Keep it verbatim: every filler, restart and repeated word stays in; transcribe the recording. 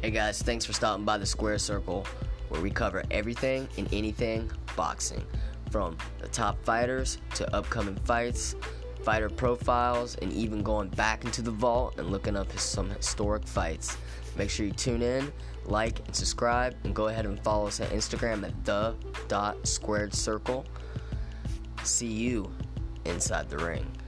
Hey guys, thanks for stopping by the Square Circle, where we cover everything and anything boxing, from the top fighters to upcoming fights, fighter profiles, and even going back into the vault and looking up his, some historic fights. Make sure you tune in, like, and subscribe, and go ahead and follow us on Instagram at the dot squared circle. See you inside the ring.